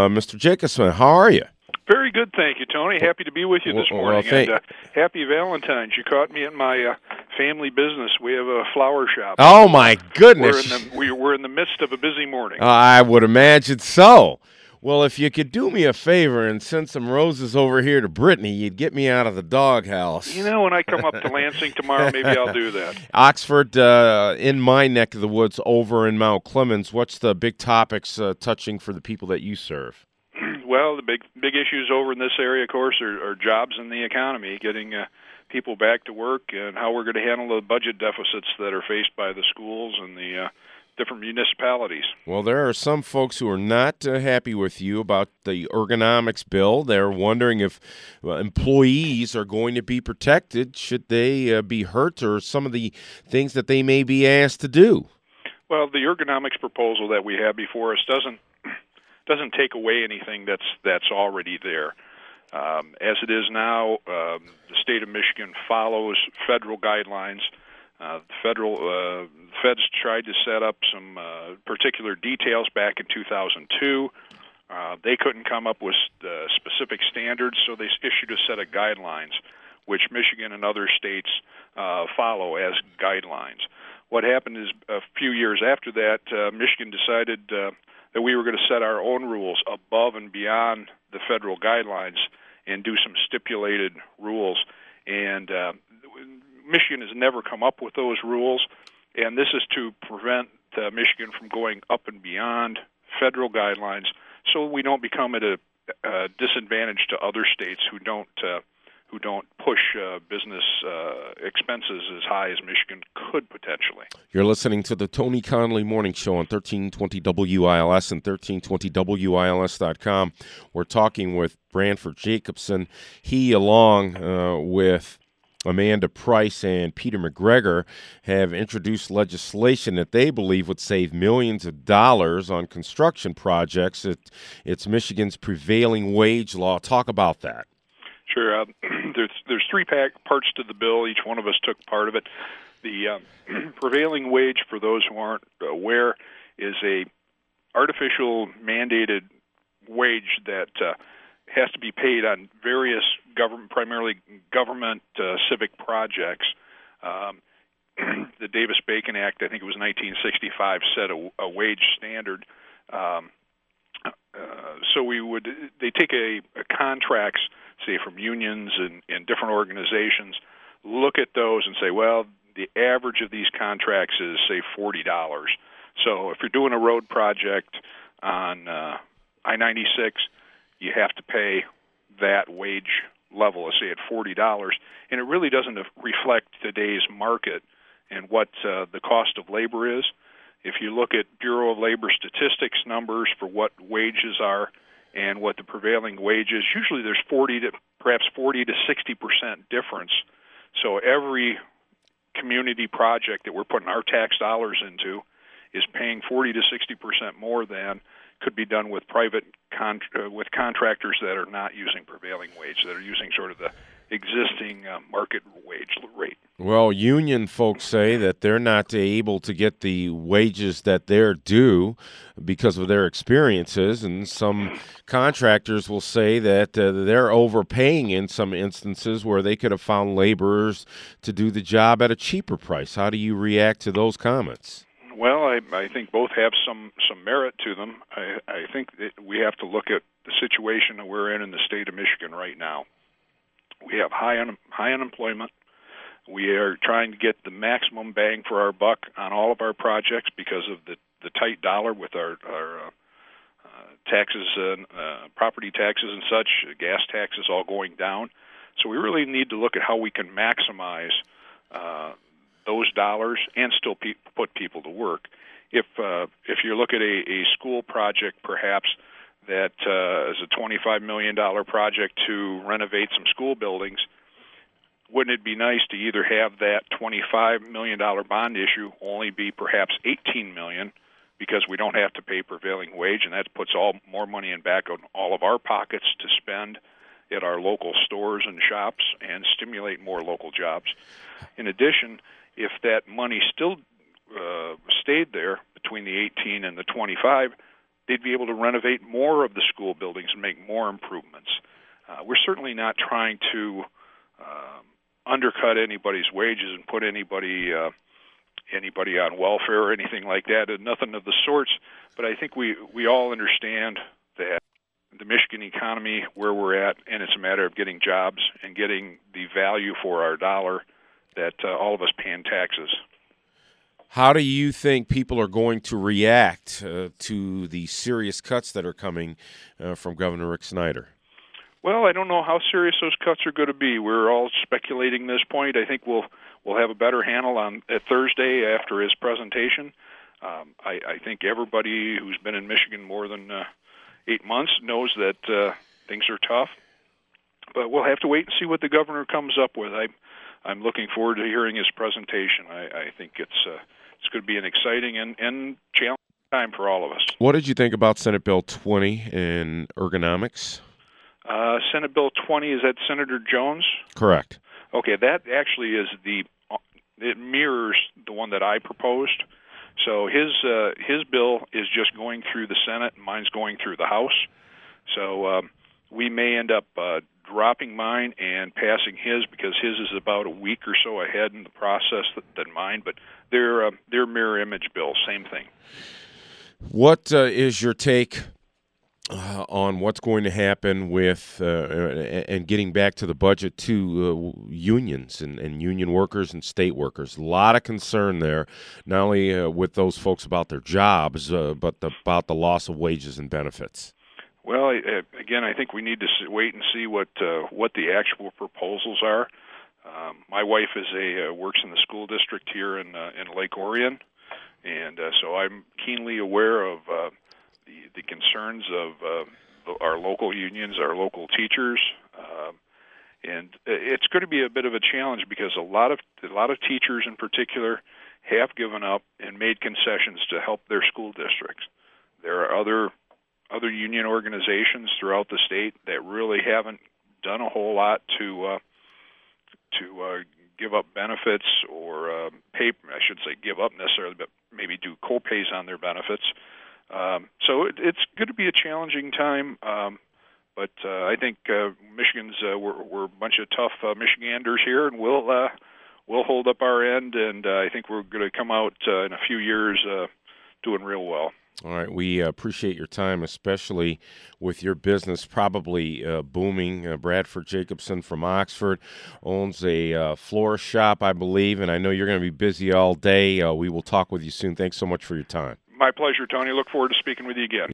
Mr. Jacobson. How are you? Very good, thank you, Tony. Happy to be with you this morning. Well, happy Valentine's. You caught me in my family business. We have a flower shop. Oh, my goodness. We're in the midst of a busy morning. I would imagine so. Well, if you could do me a favor and send some roses over here to Brittany, you'd get me out of the doghouse. When I come up to Lansing tomorrow, maybe I'll do that. Oxford, in my neck of the woods over in Mount Clemens, what's the big topics touching for the people that you serve? Well, the big issues over in this area, of course, are jobs and the economy, getting people back to work, and how we're going to handle the budget deficits that are faced by the schools and the different municipalities. Well, there are some folks who are not happy with you about the ergonomics bill. They're wondering if employees are going to be protected should they be hurt, or some of the things that they may be asked to do. Well, the ergonomics proposal that we have before us doesn't take away anything that's already there. As it is now, the state of Michigan follows federal guidelines. The feds tried to set up some particular details back in 2002. They couldn't come up with specific standards, so they issued a set of guidelines, which Michigan and other states follow as guidelines. What happened is a few years after that, Michigan decided that we were going to set our own rules above and beyond the federal guidelines and do some stipulated rules. And Michigan has never come up with those rules, and this is to prevent Michigan from going up and beyond federal guidelines, so we don't become at a disadvantage to other states who don't push business expenses as high as Michigan could potentially. You're listening to the Tony Conley Morning Show on 1320 WILS and 1320WILS.com. We're talking with Branford Jacobson. He, along with Amanda Price and Peter McGregor, have introduced legislation that they believe would save millions of dollars on construction projects. It's Michigan's prevailing wage law. Talk about that. Sure. There's three parts to the bill. Each one of us took part of it. The prevailing wage, for those who aren't aware, is a artificial mandated wage that has to be paid on various primarily government civic projects. The Davis-Bacon Act, I think it was 1965, set a wage standard. So they take a contracts, say from unions and different organizations, look at those and say, well, the average of these contracts is, say, $40. So if you're doing a road project on I-96, you have to pay that wage level, say at $40, and it really doesn't reflect today's market and what the cost of labor is. If you look at Bureau of Labor Statistics numbers for what wages are and what the prevailing wage is, usually there's 40 to 60% difference. So every community project that we're putting our tax dollars into is paying 40 to 60% more than could be done with with contractors that are not using prevailing wage, that are using sort of the existing market wage rate. Well, union folks say that they're not able to get the wages that they're due because of their experiences, and some contractors will say that they're overpaying in some instances where they could have found laborers to do the job at a cheaper price. How do you react to those comments? Well, I think both have some merit to them. I think that we have to look at the situation that we're in the state of Michigan right now. We have high unemployment. We are trying to get the maximum bang for our buck on all of our projects because of the tight dollar with our taxes, property taxes and such, gas taxes all going down. So we really need to look at how we can maximize those dollars and still put people to work. If you look at a school project, perhaps that is a $25 million project to renovate some school buildings, wouldn't it be nice to either have that $25 million bond issue only be perhaps $18 million, because we don't have to pay prevailing wage, and that puts more money back on all of our pockets to spend at our local stores and shops and stimulate more local jobs. In addition, if that money still stayed there between the 18 and the 25, they'd be able to renovate more of the school buildings and make more improvements. We're certainly not trying to undercut anybody's wages and put anybody on welfare or anything like that, and nothing of the sorts. But I think we all understand that the Michigan economy, where we're at, and it's a matter of getting jobs and getting the value for our dollar that all of us pay in taxes. How do you think people are going to react to the serious cuts that are coming from Governor Rick Snyder? Well, I don't know how serious those cuts are going to be. We're all speculating this point. I think we'll have a better handle on at Thursday after his presentation. I think everybody who's been in Michigan more than 8 months knows that things are tough. But we'll have to wait and see what the governor comes up with. I'm looking forward to hearing his presentation. I think it's going to be an exciting and challenging time for all of us. What did you think about Senate Bill 20 and ergonomics? Senate Bill 20, is that Senator Jones? Correct. Okay, that actually is it mirrors the one that I proposed. So his bill is just going through the Senate, and mine's going through the House. So we may end up dropping mine and passing his, because his is about a week or so ahead in the process than mine. But they're mirror image bills, same thing. What is your take on what's going to happen with and getting back to the budget to unions and union workers and state workers? A lot of concern there, not only with those folks about their jobs, but about the loss of wages and benefits. Well, again, I think we need to wait and see what the actual proposals are. My wife works in the school district here in Lake Orion, and so I'm keenly aware of the concerns of our local unions, our local teachers, and it's going to be a bit of a challenge because a lot of teachers in particular have given up and made concessions to help their school districts. There are other union organizations throughout the state that really haven't done a whole lot to give up benefits or pay. I shouldn't say give up necessarily, but maybe do co-pays on their benefits. So it's going to be a challenging time, but I think Michigan's we're a bunch of tough Michiganders here, and we'll hold up our end, and I think we're going to come out in a few years doing real well. All right. We appreciate your time, especially with your business probably booming. Bradford Jacobson from Oxford owns a florist shop, I believe, and I know you're going to be busy all day. We will talk with you soon. Thanks so much for your time. My pleasure, Tony. Look forward to speaking with you again.